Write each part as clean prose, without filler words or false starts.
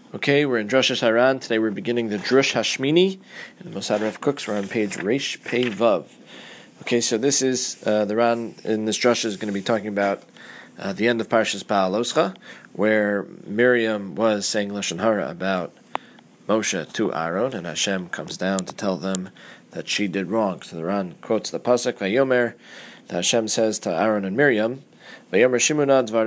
Okay, we're in Drush Haran. Today we're beginning the Drush Hashmini. In Mosad Rav Cooks, we're on page Reish Pei Vav. Okay, so this is, the Ran in this Drush is going to be talking about the end of Parshas Ba'aloscha, where Miriam was saying Lashon Hara about Moshe to Aaron, and Hashem comes down to tell them that she did wrong. So the Ran quotes the Pasuk, Vayomer, that Hashem says to Aaron and Miriam, Hashem says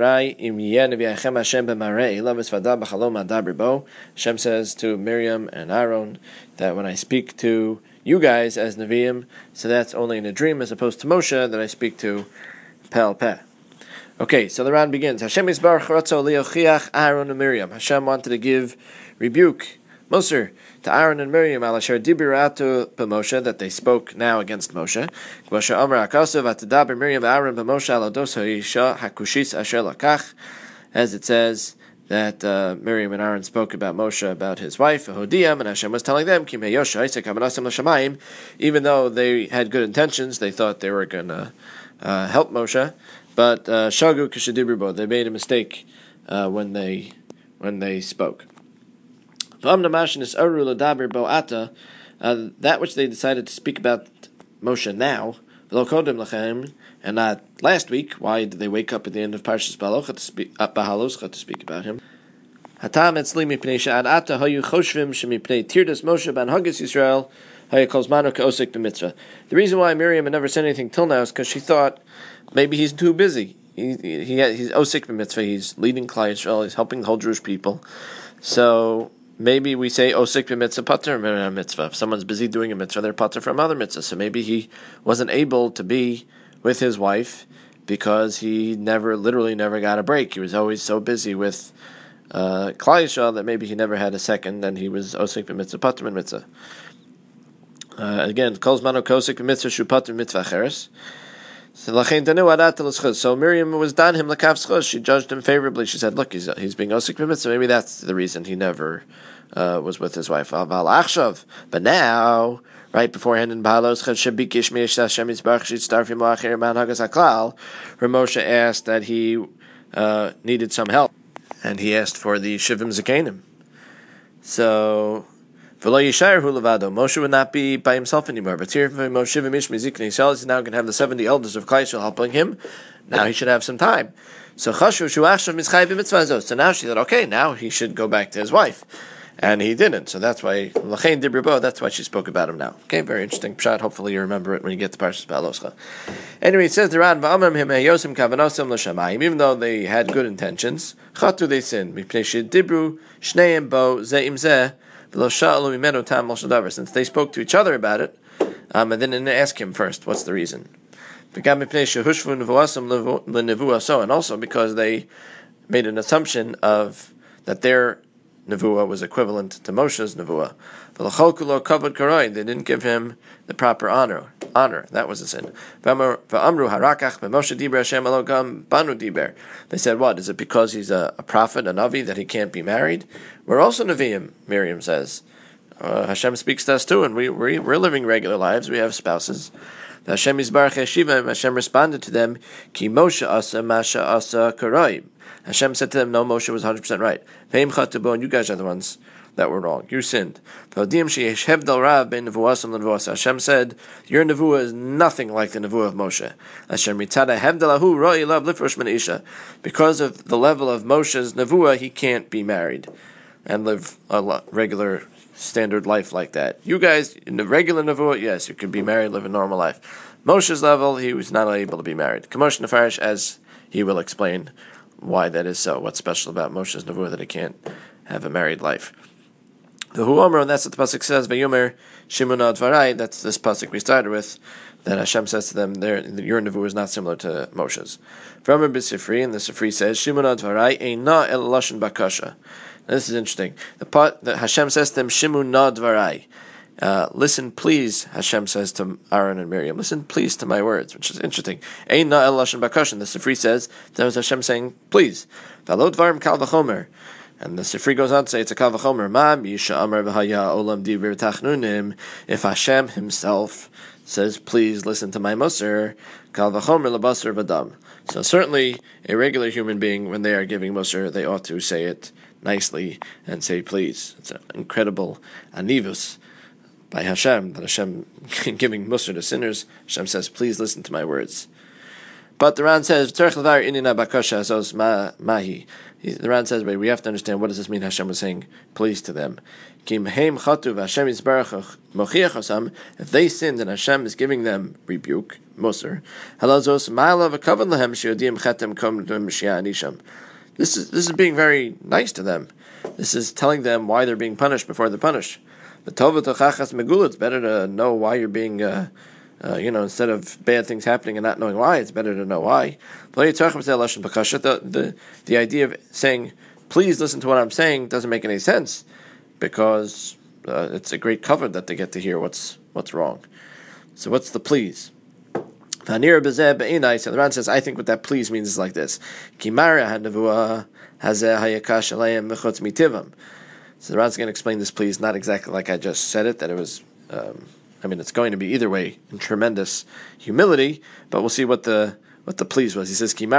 to Miriam and Aaron that when I speak to you guys as Nevi'im, so that's only in a dream, as opposed to Moshe that I speak to Peh Peh. Okay, so the Ran begins. Hashem Yisbarach Ratzo Liochiach Aaron and Miriam. Hashem wanted to give rebuke, Moser, to Aaron and Miriam, Alasher Dibiratu b'Moshe, that they spoke now against Moshe. Gvasha Amar Akasav Atadaber Miriam Aaron b'Moshe Alados Ha'isha Hakushis Asher Lakach, as it says that Miriam and Aaron spoke about Moshe, about his wife, Hodiyam, and Hashem was telling them, Kim Yosha Isaac Hamanasim L'Shamayim, even though they had good intentions, they thought they were going to help Moshe, but Shagu Kishadibirbo, they made a mistake when they spoke. That which they decided to speak about Moshe now, and not last week. Why did they wake up at the end of Parshas Ba'aloscha to speak about him? The reason why Miriam had never said anything till now is because she thought maybe he's too busy. He's osik b'mitzvah. He's leading Klal Yisrael. He's helping the whole Jewish people. So maybe we say osik b'mitzvah pater mitzvah. If someone's busy doing a mitzvah, they're pater from other mitzvahs. So maybe he wasn't able to be with his wife because he literally never got a break. He was always so busy with Klal Yisrael that maybe he never had a second, and he was osik b'mitzvah pater mitzvah. Again, kol zman osik b'mitzvah shu pater mitzvah cheres. So Miriam was dan him l'kav schus. She judged him favorably. She said, "Look, he's being osik b'mitzvah. Maybe that's the reason he never was with his wife." But now, right beforehand in Ba'aloscha, Moshe asked that he needed some help, and he asked for the Shivim Zakenim. So Moshe would not be by himself anymore. But here, he's now going to have the 70 elders of Klal Yisrael helping him. Now he should have some time. So now she thought, okay, now he should go back to his wife. And he didn't. So that's why, that's why she spoke about him now. Okay, very interesting pshat. Hopefully you remember it when you get to Parshas Ba'aloscha. Anyway, it says the Ran, even though they had good intentions, chatu, they sinned. Since they spoke to each other about it, and then didn't ask him first, what's the reason? And also because they made an assumption of that their nevuah was equivalent to Moshe's nevuah. They didn't give him the proper honor. That was a sin. They said, what? Is it because he's a prophet, a navi, that he can't be married? We're also nevi'im, Miriam says. Hashem speaks to us too, and we're living regular lives. We have spouses. Hashem responded to them, Ki Moshe asa masha asa karoim. Hashem said to them, no, Moshe was 100% right. And you guys are the ones that were wrong. You sinned. Hashem said, your nevuah is nothing like the nevuah of Moshe. Because of the level of Moshe's nevuah, he can't be married and live a regular standard life like that. You guys, in the regular nevuah, yes, you could be married, live a normal life. Moshe's level, he was not able to be married. Kamosh Nefarish, as he will explain why that is so. What's special about Moshe's nevuah that he can't have a married life? The Huomer, and that's what the pasuk says. Vayomer Shimona Dvarai. That's this pasuk we started with. That Hashem says to them, your nevuah is not similar to Moshe's. From B'Sifri, and the Sifri says, Shimona Dvarai eina el lashon bakasha. This is interesting. The Hashem says to them, Shimona Dvarai. Listen, please, Hashem says to Aaron and Miriam, listen, please, to my words, which is interesting. Eina el lashon bakasha. The Sifri says, that was Hashem saying, please. V'lo dvarim kal v'chomer. And the Sifri goes on to say, it's a kal v'chomer. Mam yisha amar v'haya olam dibir tachnunim. If Hashem himself says, please listen to my Moser, kal v'chomer l'basar v'dam. So certainly, a regular human being, when they are giving Moser, they ought to say it nicely and say please. It's an incredible anivus by Hashem, that Hashem giving Musar to sinners. Hashem says, please listen to my words. But the Ran says, the Ran says, wait, we have to understand, what does this mean? Hashem was saying please to them. If they sinned and Hashem is giving them rebuke, Musar, this is being very nice to them. This is telling them why they're being punished before they're punished. It's better to know why you're being, instead of bad things happening and not knowing why, it's better to know why. The idea of saying, please listen to what I'm saying, doesn't make any sense, because it's a great cover that they get to hear what's wrong. So what's the please? So the Ran says, I think what that please means is like this. So the Ran's going to explain this please, not exactly like I just said it, that it was, it's going to be either way in tremendous humility, but we'll see what the please was. He says, this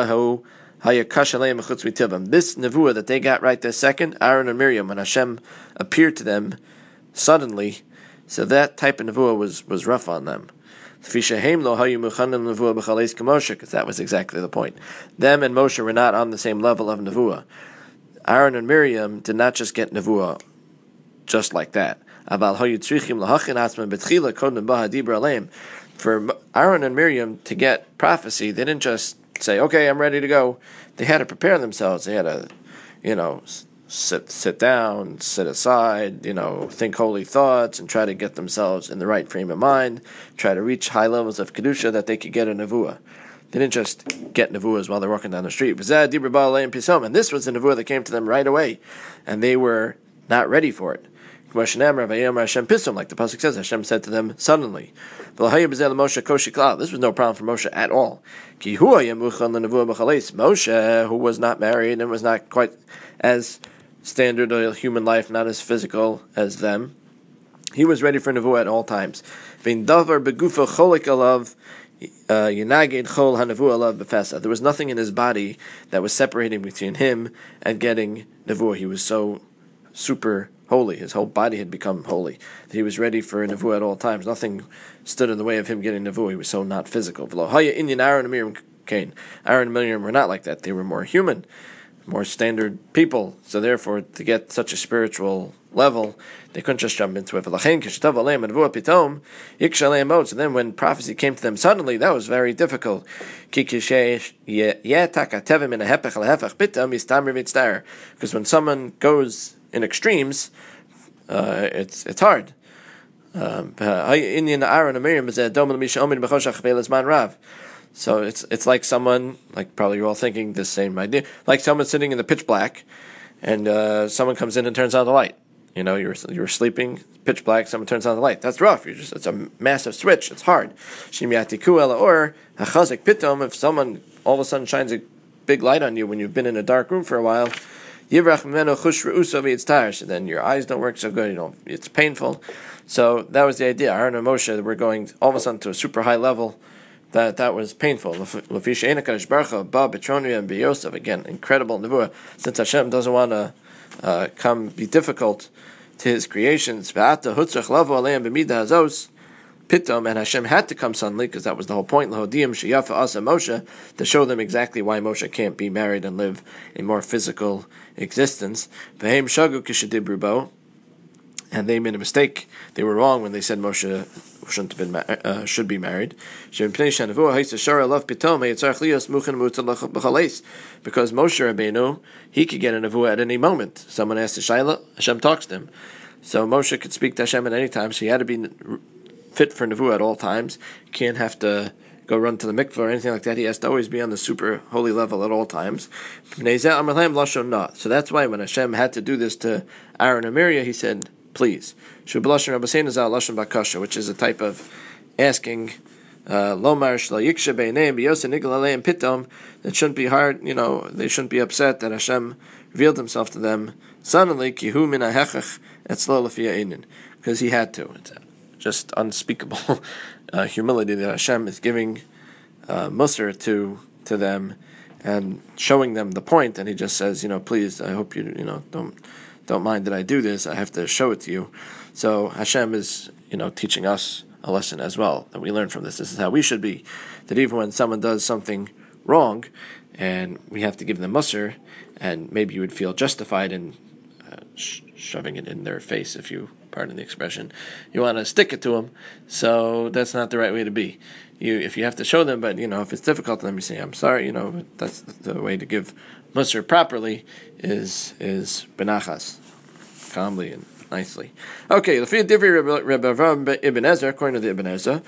nevuah that they got right this second, Aaron and Miriam, when Hashem appeared to them suddenly, so that type of nevuah was rough on them. Because that was exactly the point. Them and Moshe were not on the same level of nevuah. Aaron and Miriam did not just get nevuah just like that. For Aaron and Miriam to get prophecy, they didn't just say, okay, I'm ready to go. They had to prepare themselves. They had to, sit down, sit aside, think holy thoughts and try to get themselves in the right frame of mind, try to reach high levels of Kedusha that they could get a nevuah. They didn't just get nevuahs while they're walking down the street. And this was the nevuah that came to them right away, and they were not ready for it. Like the pasuk says, Hashem said to them suddenly. This was no problem for Moshe at all. Moshe, who was not married and was not quite as standard of human life, not as physical as them, he was ready for nevuah at all times. There was nothing in his body that was separating between him and getting nevuah. He was so super holy. His whole body had become holy. He was ready for nevuah at all times. Nothing stood in the way of him getting nevuah. He was so not physical. Aaron and Miriam were not like that. They were more human, more standard people. So therefore, to get such a spiritual level, they couldn't just jump into it. So then when prophecy came to them suddenly, that was very difficult. Because when someone goes in extremes, it's hard. So it's like someone, like probably you're all thinking the same idea, like someone sitting in the pitch black, and someone comes in and turns on the light. You're sleeping, pitch black, someone turns on the light. That's rough. It's a massive switch. It's hard. Or if someone all of a sudden shines a big light on you when you've been in a dark room for a while, so then your eyes don't work so good. It's painful. So that was the idea. Aaron and Moshe were going all of a sudden to a super high level. That was painful. Again, incredible nevuah. Since Hashem doesn't want to come be difficult to His creations, and Hashem had to come suddenly because that was the whole point. Moshe, to show them exactly why Moshe can't be married and live a more physical existence. And they made a mistake. They were wrong when they said Moshe shouldn't have been should be married. Because Moshe Rabbeinu, he could get a nevuah at any moment. Someone asked a shayla, Hashem talks to him. So Moshe could speak to Hashem at any time. So he had to be fit for nevuah at all times. He can't have to go run to the mikveh or anything like that. He has to always be on the super holy level at all times. So that's why when Hashem had to do this to Aaron and Miriam, he said, please. Which is a type of asking, that shouldn't be hard, they shouldn't be upset that Hashem revealed himself to them suddenly, because he had to. It's just unspeakable humility that Hashem is giving Musar to them, and showing them the point, and he just says, please, I hope you, don't mind that I do this. I have to show it to you. So Hashem is, teaching us a lesson as well that we learn from this. This is how we should be. That even when someone does something wrong, and we have to give them musr, and maybe you would feel justified in shoving it in their face, if you pardon the expression, you want to stick it to them. So that's not the right way to be. If you have to show them, but if it's difficult to them, you say, I'm sorry. But that's the way to give musr properly is benachas, calmly and nicely. Okay, according to the Ibn Ezra,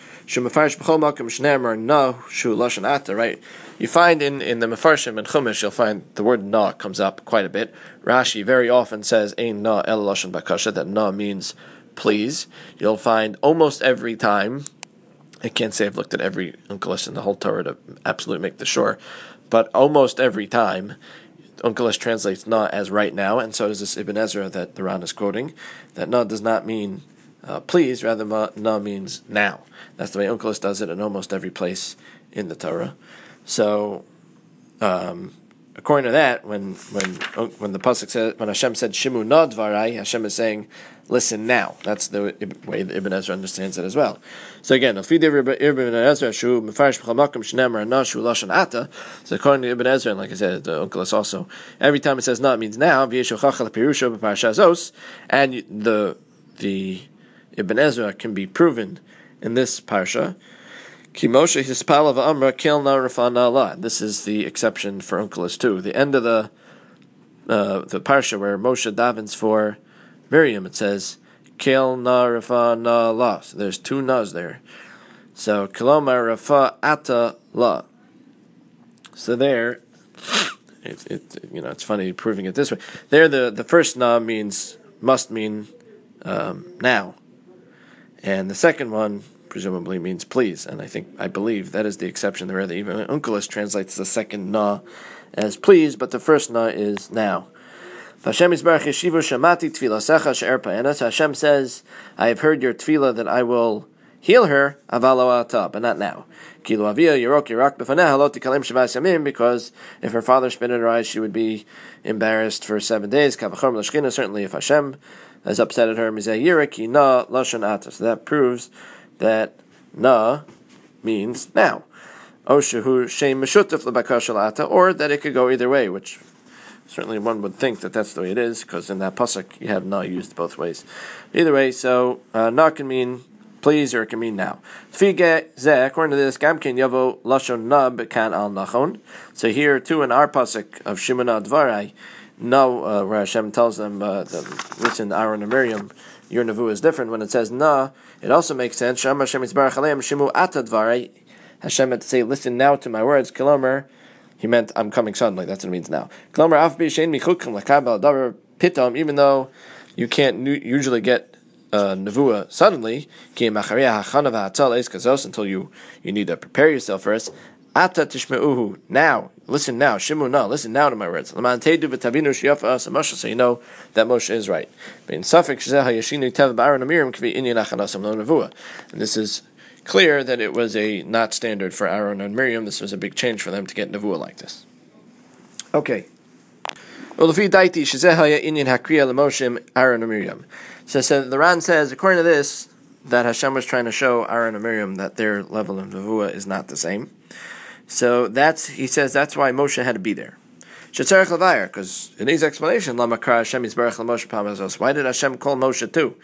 right? You find in the Mefarshim and Chumash, you'll find the word na comes up quite a bit. Rashi very often says ein na el lashon bakasha, that na means please. You'll find almost every time, I can't say I've looked at every Unkelos in the whole Torah to absolutely make this sure, but almost every time Unkelos translates na as right now, and so does this Ibn Ezra that the Ran is quoting, that na does not mean please, rather na means now. That's the way Unkelos does it in almost every place in the Torah. So, according to that, when the pasuk says, when Hashem said Shimu na dvarai, Hashem is saying, listen now. That's the way the Ibn Ezra understands it as well. So again, so according to Ibn Ezra, and like I said, the Unkelos also, every time it says na, it means now. And the Ibn Ezra can be proven in this parsha. Ki Moshe hispal of Amra kil na rafana la. This is the exception for Unkelos too. The end of the parsha where Moshe davens for Miriam, it says kil na rafana la. So there's two nas there. So kilomar rafa ata la. So there, it's funny proving it this way. There, the first na must mean now, and the second one presumably means please, and I believe that is the exception there. Even Unkelos translates the second na as please, but the first na is now. Hashem says, I have heard your tefillah that I will heal her, but not now. Because if her father spit in her eyes, she would be embarrassed for 7 days. Certainly if Hashem is upset at her, so that proves that na means now. Or that it could go either way, which certainly one would think that that's the way it is, because in that pasuk you have na used both ways. Either way, so na can mean please, or it can mean now. According to this, so here too in our pasuk of Shimona Dvarai, no, where Hashem tells them, listen, Aaron and Miriam, your nevuah is different. When it says na, it also makes sense. Hashem had to say, listen now to my words. Kilomer, he meant, I'm coming suddenly. That's what it means now. Even though you can't usually get nevuah suddenly, until you need to prepare yourself first. Ata tishmeuhu, now, listen now, shimu na, listen now to my words. So you know that Moshe is right. And this is clear that it was a not standard for Aaron and Miriam. This was a big change for them to get nevuah like this. Okay. So the Ran says, according to this, that Hashem was trying to show Aaron and Miriam that their level of nevuah is not the same. So he says that's why Moshe had to be there. Because in his explanation, why did Hashem call Moshe too?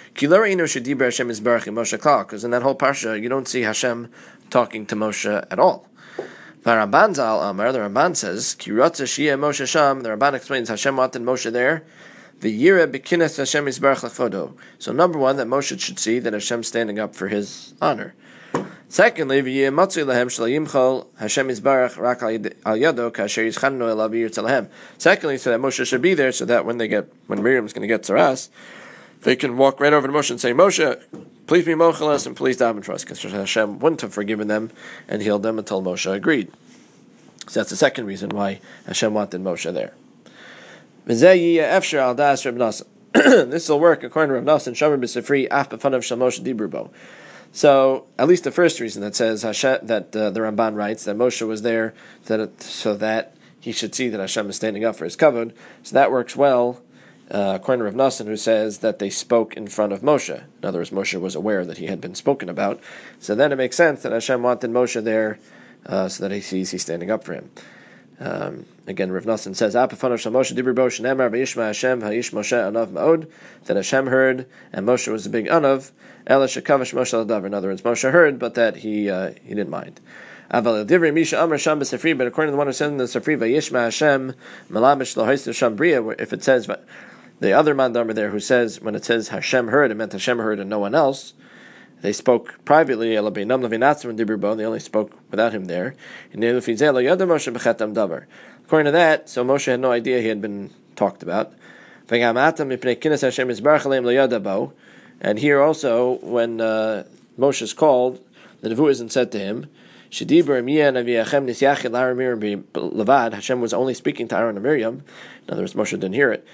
Because in that whole parsha, you don't see Hashem talking to Moshe at all. The Ramban says, the Ramban explains Hashem wanted Moshe there. So number one, that Moshe should see that Hashem's standing up for his honor. Secondly, secondly, so that Moshe should be there, so that when Miriam's going to get Tzaras, they can walk right over to Moshe and say, Moshe, please be mochalas and please daven for us, because Hashem wouldn't have forgiven them and healed them until Moshe agreed. So that's the second reason why Hashem wanted Moshe there. This will work according to Rav Nosson, Shomer b'Sifri, Af b'fanav shel Moshe dibru bo. So, at least the first reason that says that the Ramban writes that Moshe was there so that he should see that Hashem is standing up for his kavod. So that works well, according to Rav Nosson, who says that they spoke in front of Moshe. In other words, Moshe was aware that he had been spoken about. So then it makes sense that Hashem wanted Moshe there so that he sees he's standing up for him. Again, Rav Nosson says, that Hashem heard, and Moshe was a big anav. In other words, Moshe heard, but that he didn't mind. But according to the one who said in the Safri, if it says the other mandamar there who says when it says Hashem heard, it meant Hashem heard and no one else. They spoke privately. They only spoke without him there. According to that, so Moshe had no idea he had been talked about. And here also, when Moshe is called, the nevuah isn't said to him. Hashem was only speaking to Aaron and Miriam. In other words, Moshe didn't hear it.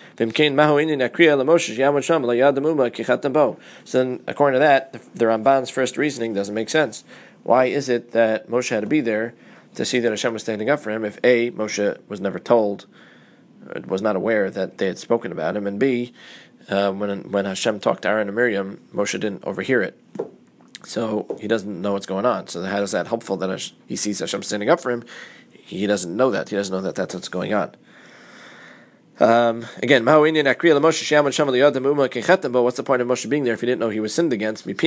So then, according to that, the Ramban's first reasoning doesn't make sense. Why is it that Moshe had to be there to see that Hashem was standing up for him if A, Moshe was never told, was not aware that they had spoken about him, and B, when Hashem talked to Aaron and Miriam, Moshe didn't overhear it. So he doesn't know what's going on. So how is that helpful that he sees Hashem standing up for him? He doesn't know that. He doesn't know that that's what's going on. Again, but what's the point of Moshe being there if he didn't know he was sinned against? So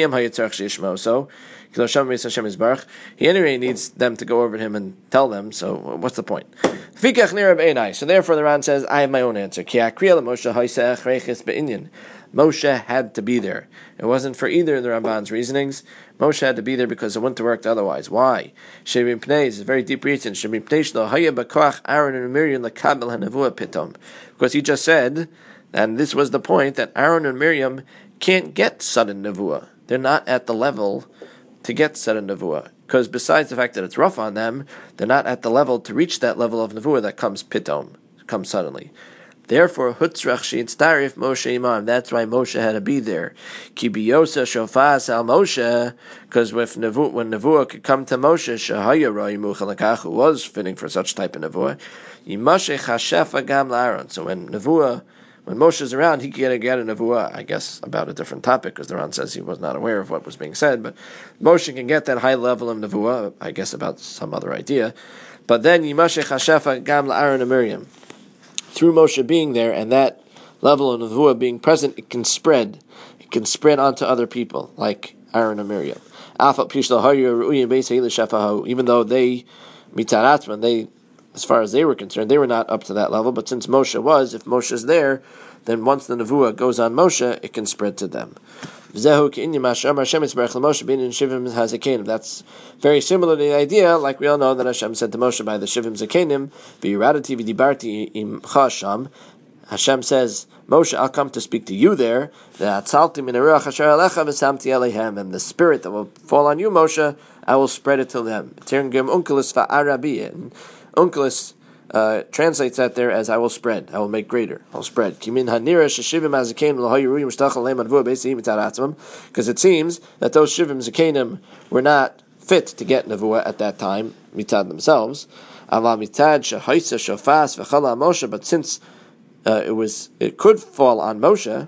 he anyway needs them to go over to him and tell them, so what's the point? So therefore the Ran says, I have my own answer. Moshe had to be there. It wasn't for either of the Ramban's reasonings. Moshe had to be there because it wouldn't have worked otherwise. Why? Shebim Pnei is a very deep reason. Shebim Pnei shlo haya b'koach Aaron and Miriam lekabel hanavua pitom. Because he just said, and this was the point, that Aaron and Miriam can't get sudden nevuah. They're not at the level to get sudden nevuah. Because besides the fact that it's rough on them, they're not at the level to reach that level of nevuah that comes pitom, comes suddenly. Therefore, Hutzrach she'intztarif Moshe imam. That's why Moshe had to be there. Ki biyosa shofas al Moshe, because when nevuah could come to Moshe, shehaya roi muchalakach, who was fitting for such type of nevuah, yimashe chashefa gam la'aron. So when Moshe is around, he can get a nevuah, I guess, about a different topic, because the Ran says he was not aware of what was being said, but Moshe can get that high level of nevuah, I guess, about some other idea. But then yimashe chashefa gam la'aron and Miriam. Through Moshe being there and that level of nevuah being present, it can spread. It can spread onto other people, like Aaron and Miriam. Even though they, as far as they were concerned, they were not up to that level. But since Moshe was, if Moshe is there, then once the nevuah goes on Moshe, it can spread to them. That's very similar to the idea, like we all know that Hashem said to Moshe by the Shivim Zakenim, Hashem says, Moshe, I'll come to speak to you there, and the spirit that will fall on you, Moshe, I will spread it to them. Unkelos translates that there as I will spread, I will make greater, I'll spread. Because it seems that those Shivim Zakenim were not fit to get nevuah at that time, mitad themselves. But since it could fall on Moshe,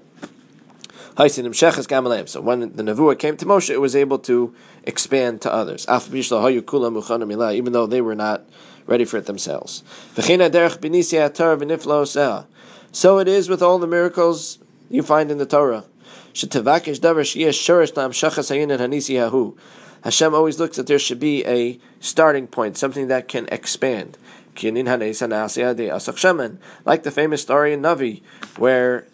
so when the nevuah came to Moshe, it was able to expand to others, even though they were not ready for it themselves. So it is with all the miracles you find in the Torah. Hashem always looks that there should be a starting point, something that can expand. Like the famous story in Navi, where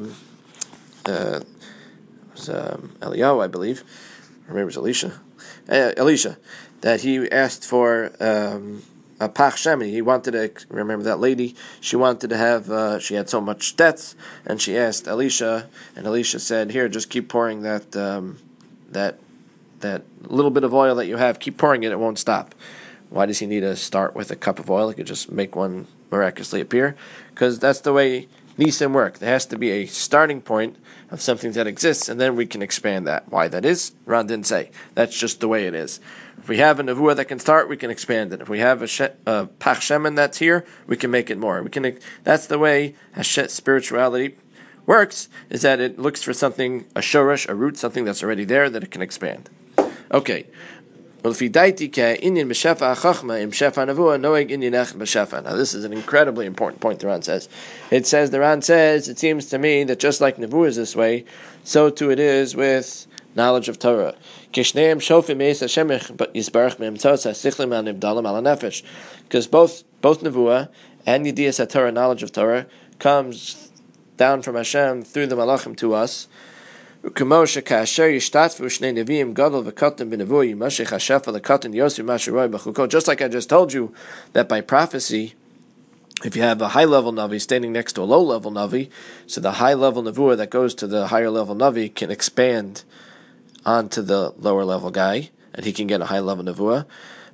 Eliyahu, I believe, or maybe it was Elisha, that he asked for a pach shemi. He wanted to, remember that lady, she wanted to have, she had so much debts, and she asked Elisha, and Elisha said, here, just keep pouring that little bit of oil that you have, keep pouring it won't stop. Why does he need to start with a cup of oil? He could just make one miraculously appear, because that's the way nisim work. There has to be a starting point of something that exists, and then we can expand that. Why that is, Ran didn't say. That's just the way it is. If we have a nevuah that can start, we can expand it. If we have a pach shemen that's here, we can make it more. That's the way spirituality works, is that it looks for something, a shoresh, a root, something that's already there that it can expand. Okay. Now this is an incredibly important point the Ran says. The Ran says, it seems to me that just like nevuah is this way, so too it is with knowledge of Torah. Because both nevuah and yediyas Torah, knowledge of Torah, comes down from Hashem through the malachim to us. Just like I just told you that by prophecy, if you have a high-level Navi standing next to a low-level Navi, so the high-level Nevuah that goes to the higher-level Navi can expand onto the lower-level guy, and he can get a high-level Nevuah,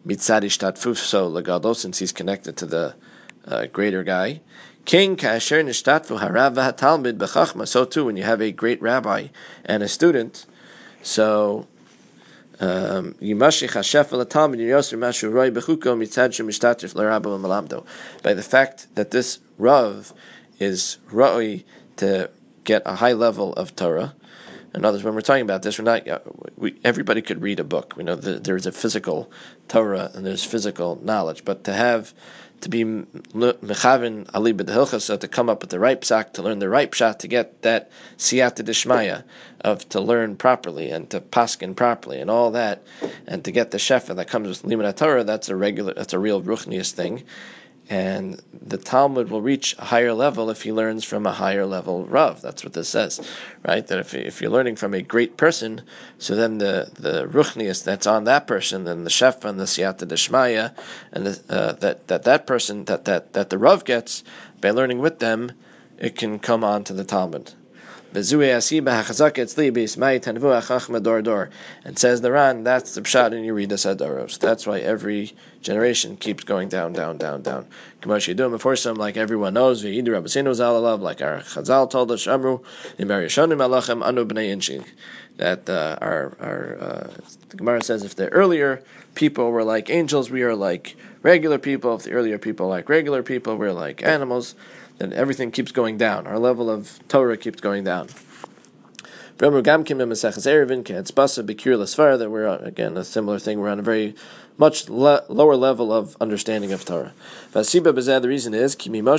since he's connected to the greater guy. King kasher nishtatvu harav v'hatalmid b'chachma. So too, when you have a great rabbi and a student, so yimashich hashef v'latalmid yoser mashu roi b'chuko mitzad shemishtatif l'rabba v'malamdo. By the fact that this rav is roi to get a high level of Torah. In others, when we're talking about this, everybody could read a book. We know that there's a physical Torah and there's physical knowledge, but to be mechavin ali b'dehilchasa, to come up with the right psak, to learn the right pshat, to get that siyata dishmaya to learn properly and to paskin properly and all that, and to get the shefa that comes with limud Torah, that's a real ruchnius thing. And the Talmud will reach a higher level if he learns from a higher level Rav. That's what this says, right? That if you're learning from a great person, so then the Ruchnius that's on that person, then the Shefa and the Siyata Deshmaya, and that person that the Rav gets by learning with them, it can come on to the Talmud. And says the Ran, that's the pshat in Yeridas Hadoros. That's why every generation keeps going down. Before some, like everyone knows, like our Chazal told us, that the Gemara says, if the earlier people were like angels, we are like regular people. If the earlier people are like regular people, we're like animals. Then everything keeps going down. Our level of Torah keeps going down. That we're, again, a similar thing. We're on a very much lower level of understanding of Torah. The reason is,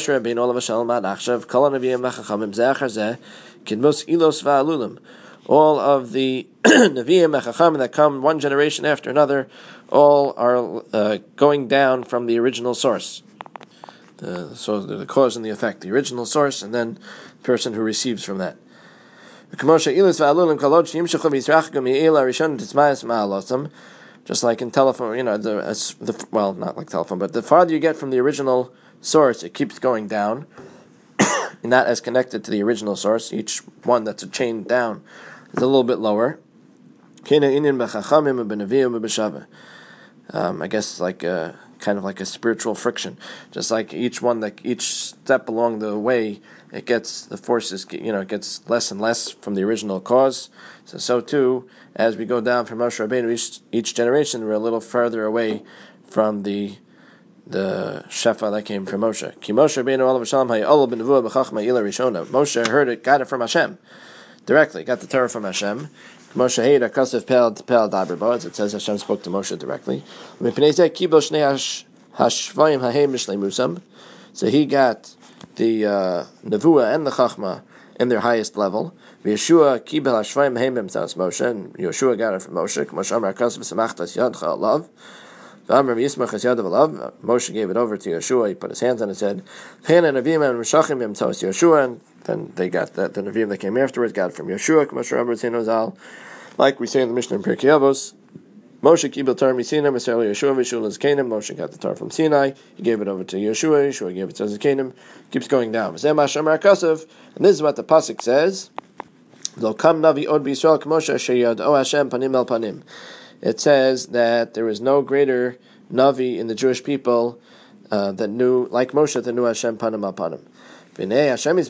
all of the Nevi'im and Chachamim that come one generation after another, all are going down from the original source. So the cause and the effect, the original source, and then the person who receives from that. Just like in telephone, not like telephone, but the farther you get from the original source, it keeps going down, not as connected to the original source. Each one that's a chain down is a little bit lower. I guess like kind of like a spiritual friction, just like each step along the way, it gets the forces, it gets less and less from the original cause. So too, as we go down from Moshe Rabbeinu, each generation we're a little further away from the shefa that came from Moshe. Ki Moshe Rabbeinu olav shalom hayol b'nevuah b'chachma ila rishona. Moshe heard it, got it from Hashem directly, got the Torah from Hashem. Moshe Heida Kasev Pel Daberbo, as it says, Hashem spoke to Moshe directly. So he got the Nevuah and the Chachma in their highest level. Yeshua Kibel Hashvayim Haim B'Mtzas Moshe, and Yeshua got it from Moshe. Moshe Kasev Samachtas Yadcha Alav. Moshe gave it over to Yeshua. He put his hands on it and said, Yeshua, and then they got that. The Nevi'im that came afterwards got it from Yeshua. Like we say in the Mishnah in Pirkei Avos, Moshe Kibel Torah Misina, Yeshua V'Shula's Canaan. Moshe got the Torah from Sinai. He gave it over to Yeshua. Yeshua gave it to Canaan. Keeps going down. And this is what the pasuk says. It says that there was no greater Navi in the Jewish people that knew, like Moshe, that knew Hashem panim al panim. Why would Hashem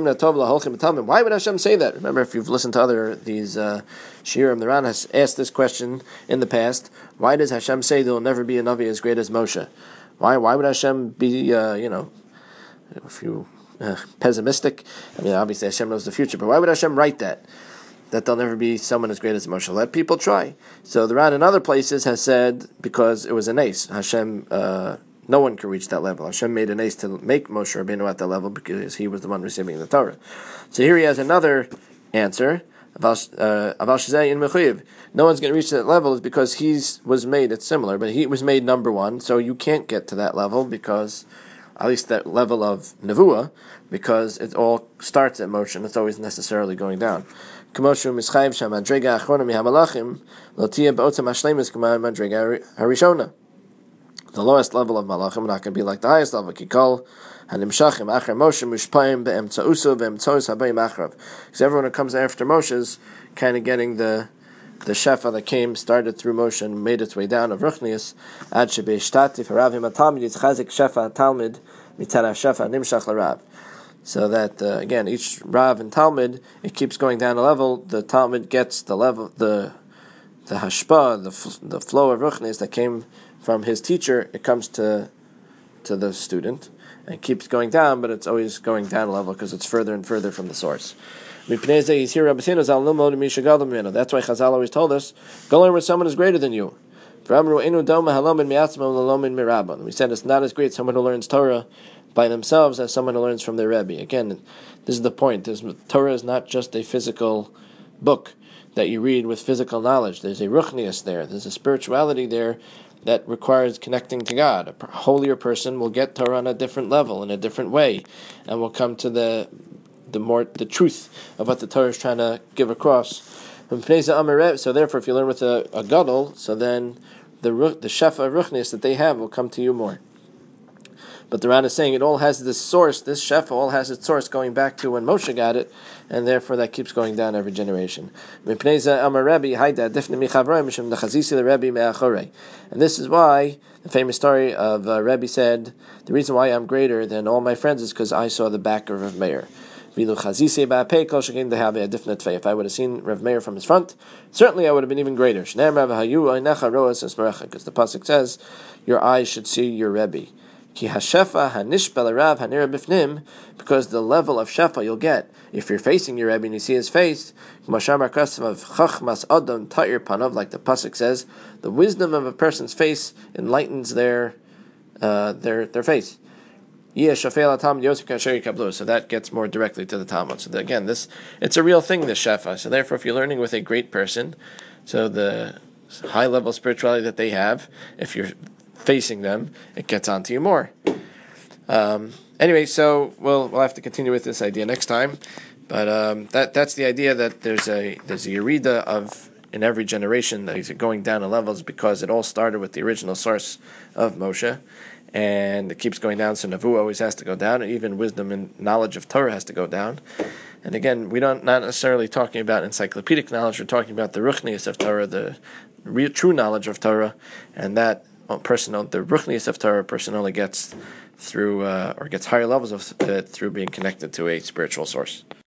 say that? Remember, if you've listened to these shiurim, the Ran has asked this question in the past. Why does Hashem say there will never be a Navi as great as Moshe? Why would Hashem be, if you pessimistic? I mean, obviously Hashem knows the future, but why would Hashem write that there'll never be someone as great as Moshe? Let people try. So the Ran in other places has said because it was an ace. Hashem, no one could reach that level. Hashem made an ace to make Moshe Rabbeinu at that level because he was the one receiving the Torah. So here he has another answer. No one's going to reach that level is because he was made, it's similar, but he was made number one, so you can't get to that level because, at least that level of Nevuah, because it all starts at Moshe, it's always necessarily going down. The lowest level of Malachim not going to be like the highest level. Because everyone who comes after Moshe is kind of getting the shefa that started through Moshe and made its way down of Ruchnius. So that again, each Rav and Talmud, it keeps going down a level. The Talmud gets the level, the hashpa, the flow of Ruchnius that came from his teacher. It comes to the student and keeps going down, but it's always going down a level because it's further and further from the source. That's why Chazal always told us, go learn with someone who's greater than you. We said it's not as great someone who learns Torah by themselves as someone who learns from their Rebbe. Again, this is the point. Torah is not just a physical book that you read with physical knowledge. There's a ruchnius there. There's a spirituality there that requires connecting to God. A holier person will get Torah on a different level, in a different way, and will come to the truth of what the Torah is trying to give across. So therefore, if you learn with a gadol, so then the shefa ruchnius that they have will come to you more. But the Ran is saying it all has this source, this shefa all has its source going back to when Moshe got it, and therefore that keeps going down every generation. And this is why the famous story of Rebbe said, the reason why I'm greater than all my friends is because I saw the back of Rav Meir. If I would have seen Rav Meir from his front, certainly I would have been even greater. Because the pasuk says, your eyes should see your Rebbe. Because the level of shefa you'll get if you're facing your Rebbe and you see his face, like the pasuk says, the wisdom of a person's face enlightens their face. So that gets more directly to the Talmud. So again, it's a real thing, this shefa. So therefore, if you're learning with a great person, so the high level spirituality that they have, if you're facing them, it gets onto you more. Anyway, so we'll have to continue with this idea next time. But that's the idea that there's a yerida of in every generation that he's going down in levels because it all started with the original source of Moshe. And it keeps going down, so Nevuah always has to go down, and even wisdom and knowledge of Torah has to go down. And again, we're not necessarily talking about encyclopedic knowledge, we're talking about the ruchnius of Torah, the real true knowledge of Torah, and that the ruchnius of Torah person only gets through, or gets higher levels of it through being connected to a spiritual source.